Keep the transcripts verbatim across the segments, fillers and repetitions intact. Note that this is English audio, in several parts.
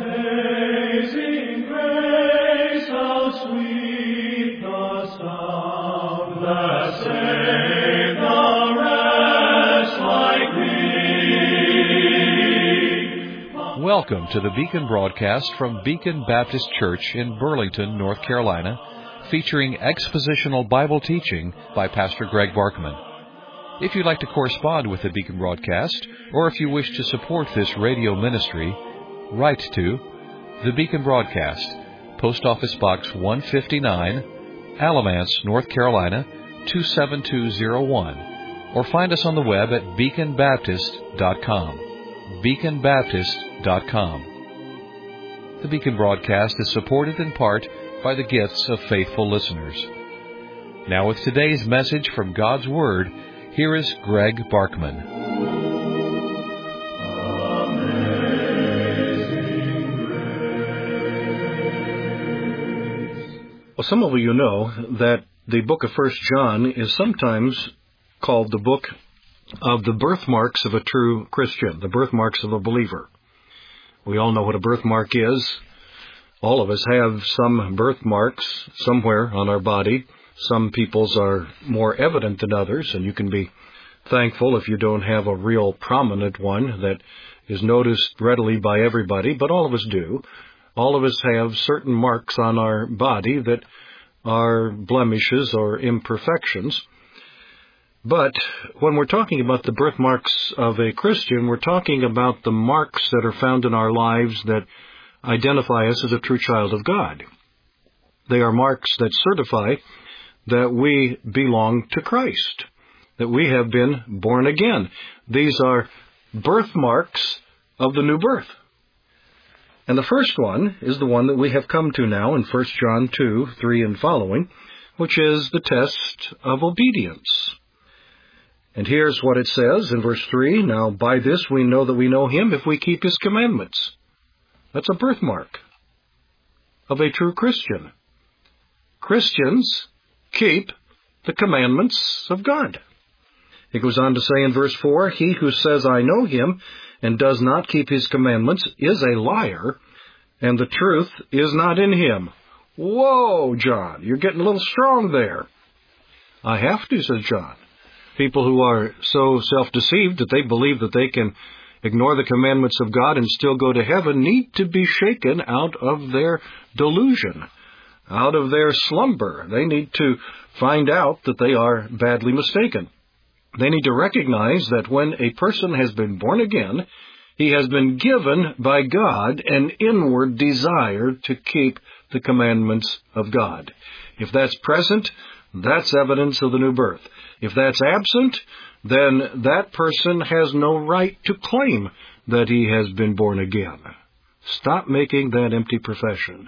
Amazing grace, how sweet the sound that saved a wretch like me. Welcome to the Beacon broadcast from Beacon Baptist Church in Burlington, North Carolina, featuring expositional Bible teaching by Pastor Greg Barkman. If you'd like to correspond with the Beacon broadcast, or if you wish to support this radio ministry, write to the Beacon Broadcast, Post Office Box one fifty-nine, Alamance, North Carolina, two seven two zero one, or find us on the web at beacon baptist dot com. beacon baptist dot com. The Beacon broadcast is supported in part by the gifts of faithful listeners. Now with today's message from God's Word, here is Greg Barkman. Well, some of you know that the book of First John is sometimes called the book of the birthmarks of a true Christian, the birthmarks of a believer. We all know what a birthmark is. All of us have some birthmarks somewhere on our body. Some people's are more evident than others, and you can be thankful if you don't have a real prominent one that is noticed readily by everybody, but all of us do. All of us have certain marks on our body that are blemishes or imperfections. But when we're talking about the birthmarks of a Christian, we're talking about the marks that are found in our lives that identify us as a true child of God. They are marks that certify that we belong to Christ, that we have been born again. These are birthmarks of the new birth. And the first one is the one that we have come to now in First John two, three and following, which is the test of obedience. And here's what it says in verse three, "Now by this we know that we know Him if we keep His commandments." That's a birthmark of a true Christian. Christians keep the commandments of God. It goes on to say in verse four, "He who says, 'I know Him,' and does not keep His commandments is a liar, and the truth is not in him." Whoa, John, you're getting a little strong there. I have to, says John. People who are so self-deceived that they believe that they can ignore the commandments of God and still go to heaven need to be shaken out of their delusion, out of their slumber. They need to find out that they are badly mistaken. They need to recognize that when a person has been born again, he has been given by God an inward desire to keep the commandments of God. If that's present, that's evidence of the new birth. If that's absent, then that person has no right to claim that he has been born again. Stop making that empty profession.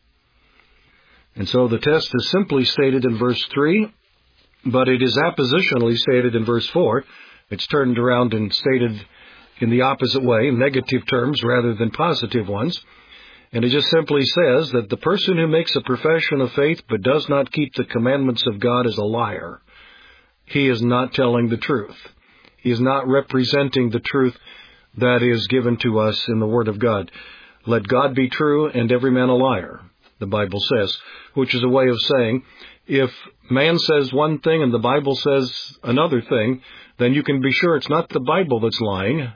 And so the test is simply stated in verse three, but it is appositionally stated in verse four. It's turned around and stated in the opposite way, negative terms rather than positive ones. And it just simply says that the person who makes a profession of faith but does not keep the commandments of God is a liar. He is not telling the truth. He is not representing the truth that is given to us in the Word of God. Let God be true and every man a liar, the Bible says, which is a way of saying, if man says one thing and the Bible says another thing, then you can be sure it's not the Bible that's lying.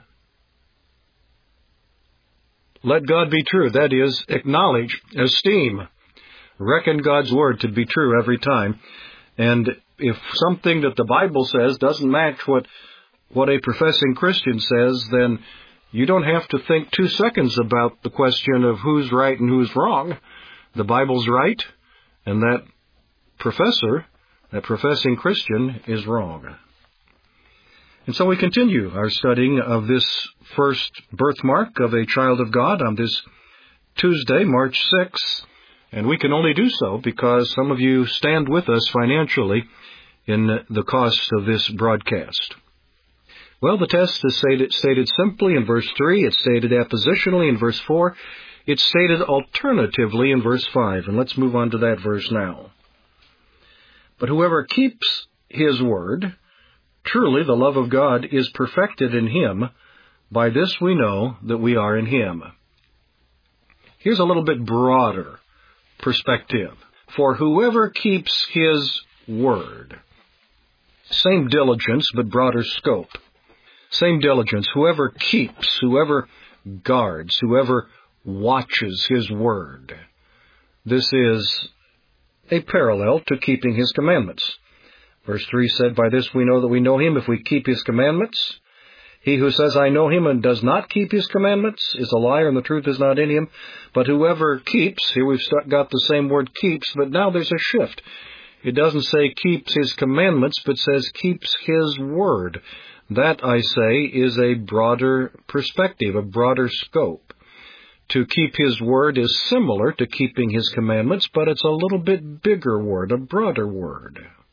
Let God be true. That is, acknowledge, esteem, reckon God's Word to be true every time. And if something that the Bible says doesn't match what, what a professing Christian says, then you don't have to think two seconds about the question of who's right and who's wrong. The Bible's right, and that professor, that professing Christian, is wrong. And so we continue our studying of this first birthmark of a child of God on this Tuesday, March sixth. And we can only do so because some of you stand with us financially in the cost of this broadcast. Well, the test is stated, stated simply in verse three. It's stated appositionally in verse four. It's stated alternatively in verse five. And let's move on to that verse now. "But whoever keeps His word, truly the love of God is perfected in him. By this we know that we are in Him." Here's a little bit broader perspective. For whoever keeps his word. Same diligence, but broader scope. Same diligence. Whoever keeps, whoever guards, whoever watches his word. This is a parallel to keeping his commandments. Verse three said, by this we know that we know him if we keep his commandments. He who says, I know him, and does not keep his commandments is a liar, and the truth is not in him. But whoever keeps, here we've got the same word keeps, but now there's a shift. It doesn't say keeps his commandments, but says keeps his word. That, I say, is a broader perspective, a broader scope. To keep his word is similar to keeping his commandments, but it's a little bit bigger word, a broader word.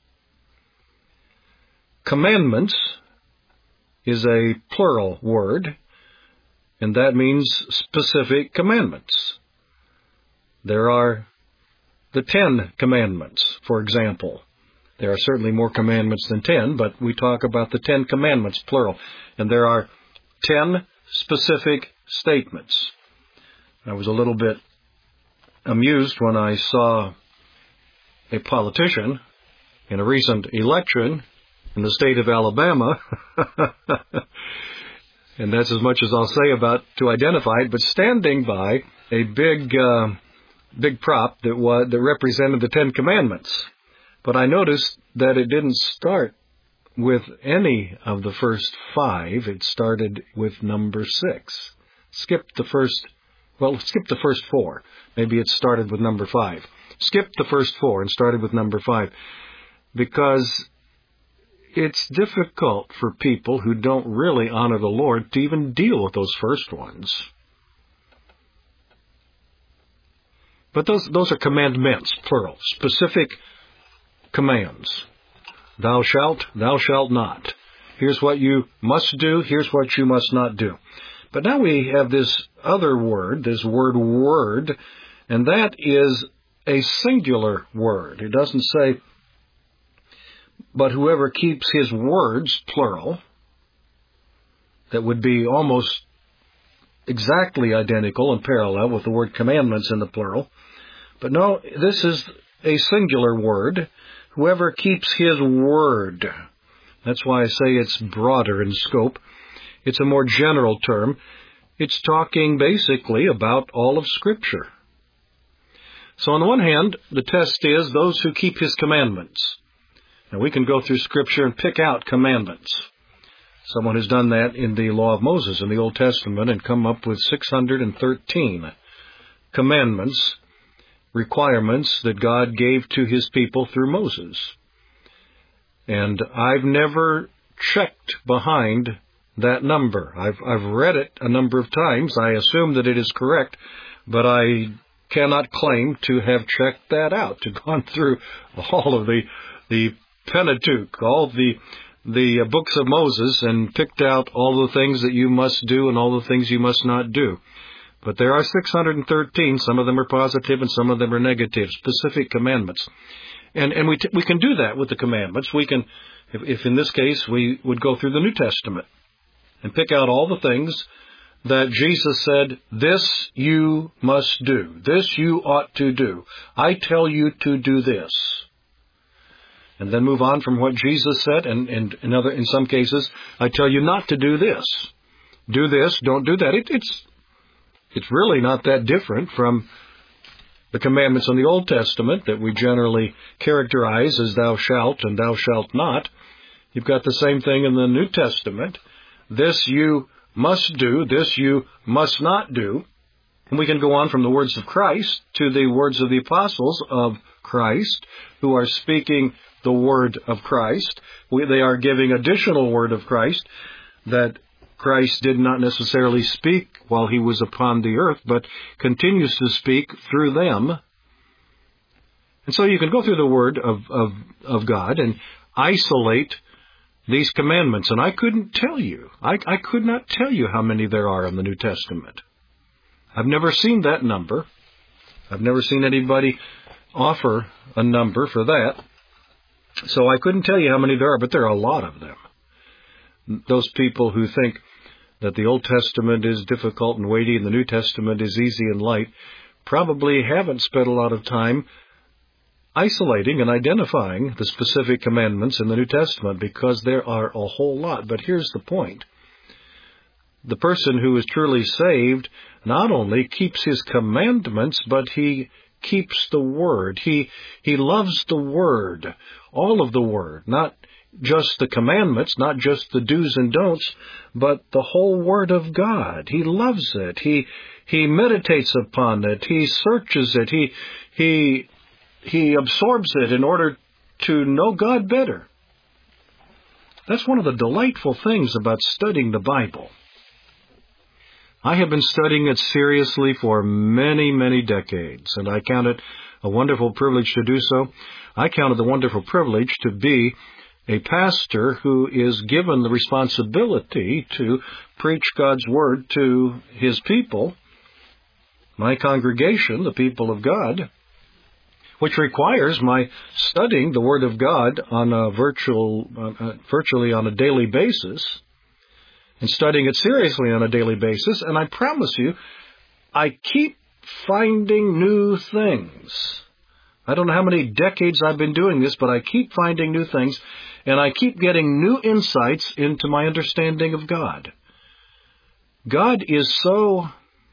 Commandments is a plural word, and that means specific commandments. There are the Ten Commandments, for example. There are certainly more commandments than ten, but we talk about the Ten Commandments, plural. And there are ten specific statements. I was a little bit amused when I saw a politician in a recent election in the state of Alabama, and that's as much as I'll say about to identify it, but standing by a big uh, big prop that was that represented the Ten Commandments. But I noticed that it didn't start with any of the first five. It started with number six. Skipped the first, well, skipped the first four. Maybe it started with number five. Skipped the first four and started with number five. Because it's difficult for people who don't really honor the Lord to even deal with those first ones. But those those are commandments, plural, specific commands. Thou shalt, thou shalt not. Here's what you must do, here's what you must not do. But now we have this other word, this word word, and that is a singular word. It doesn't say, but whoever keeps his words, plural, that would be almost exactly identical and parallel with the word commandments in the plural. But no, this is a singular word. Whoever keeps his word. That's why I say it's broader in scope. It's a more general term. It's talking basically about all of Scripture. So on the one hand, the test is those who keep his commandments. Now we can go through Scripture and pick out commandments. Someone has done that in the Law of Moses in the Old Testament and come up with six hundred thirteen commandments, requirements that God gave to his people through Moses. And I've never checked behind that number. I've, I've read it a number of times. I assume that it is correct, but I cannot claim to have checked that out, to gone through all of the the Pentateuch, all the the books of Moses, and picked out all the things that you must do and all the things you must not do. But there are six hundred thirteen. Some of them are positive and some of them are negative, specific commandments. And and we t- we can do that with the commandments. We can, if, if in this case we would go through the New Testament and pick out all the things that Jesus said, this you must do, this you ought to do. I tell you to do this. And then move on from what Jesus said, and, and in, other, in some cases, I tell you not to do this. Do this, don't do that. It, it's it's really not that different from the commandments in the Old Testament that we generally characterize as thou shalt and thou shalt not. You've got the same thing in the New Testament. This you must do, this you must not do. And we can go on from the words of Christ to the words of the apostles of Christ, who are speaking the word of Christ. We, they are giving additional word of Christ that Christ did not necessarily speak while he was upon the earth, but continues to speak through them. And so you can go through the word of, of, of God and isolate these commandments. And I couldn't tell you, I, I could not tell you how many there are in the New Testament. I've never seen that number. I've never seen anybody offer a number for that. So I couldn't tell you how many there are, but there are a lot of them. Those people who think that the Old Testament is difficult and weighty and the New Testament is easy and light, probably haven't spent a lot of time isolating and identifying the specific commandments in the New Testament, because there are a whole lot. But here's the point. The person who is truly saved not only keeps his commandments, but he keeps the Word. He he loves the Word, all of the Word, not just the commandments, not just the do's and don'ts, but the whole Word of God. He loves it. He he meditates upon it. He searches it. He he he absorbs it in order to know God better. That's one of the delightful things about studying the Bible. I have been studying it seriously for many, many decades, and I count it a wonderful privilege to do so. I count it a wonderful privilege to be a pastor who is given the responsibility to preach God's Word to his people, my congregation, the people of God, which requires my studying the Word of God on a virtual, uh, virtually on a daily basis, and studying it seriously on a daily basis. And I promise you, I keep finding new things. I don't know how many decades I've been doing this, but I keep finding new things, and I keep getting new insights into my understanding of God. God is so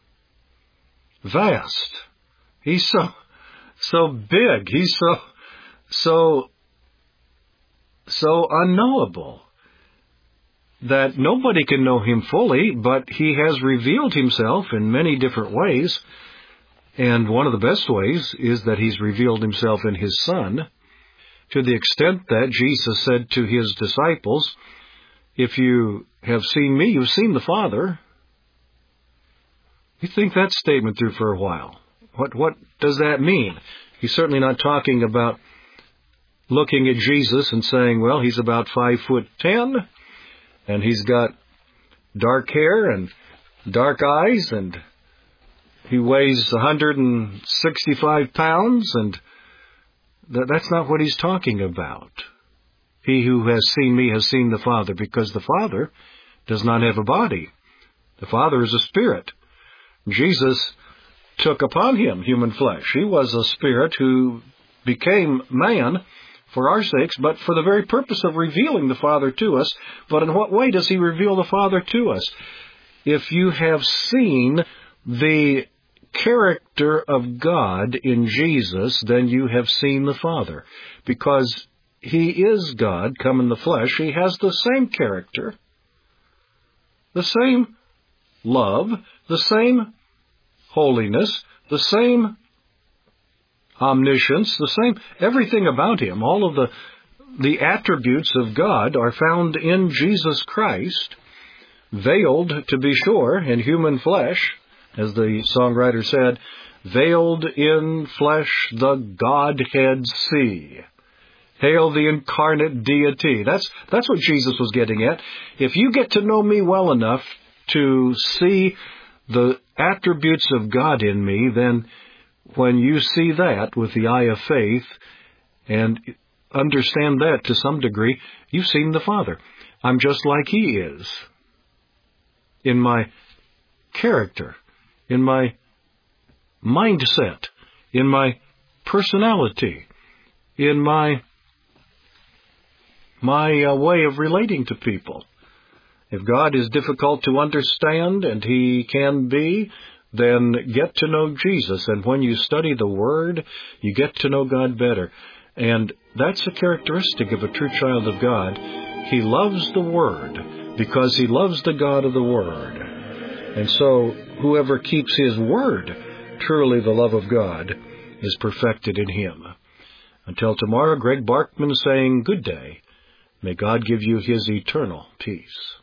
vast. He's so, so big. He's so, so, so unknowable that nobody can know Him fully, but He has revealed Himself in many different ways. And one of the best ways is that He's revealed Himself in His Son, to the extent that Jesus said to His disciples, "If you have seen me, you've seen the Father." You think that statement through for a while. What what does that mean? He's certainly not talking about looking at Jesus and saying, well, He's about five foot ten, and He's got dark hair and dark eyes, and He weighs one hundred sixty-five pounds, and th- that's not what He's talking about. He who has seen me has seen the Father, because the Father does not have a body. The Father is a spirit. Jesus took upon Him human flesh. He was a spirit who became man for our sakes, but for the very purpose of revealing the Father to us. But in what way does He reveal the Father to us? If you have seen the character of God in Jesus, then you have seen the Father. Because He is God come in the flesh, He has the same character, the same love, the same holiness, the same omniscience, the same everything about Him. All of the the attributes of God are found in Jesus Christ, veiled, to be sure, in human flesh, as the songwriter said, "Veiled in flesh the Godhead see. Hail the incarnate deity." That's that's what Jesus was getting at. If you get to know me well enough to see the attributes of God in me, then when you see that with the eye of faith and understand that to some degree, you've seen the Father. I'm just like He is in my character, in my mindset, in my personality, in my my uh, way of relating to people. If God is difficult to understand, and He can be, then get to know Jesus. And when you study the Word, you get to know God better. And that's a characteristic of a true child of God. He loves the Word because He loves the God of the Word. And so whoever keeps His Word, truly the love of God is perfected in him. Until tomorrow, Greg Barkman saying good day. May God give you His eternal peace.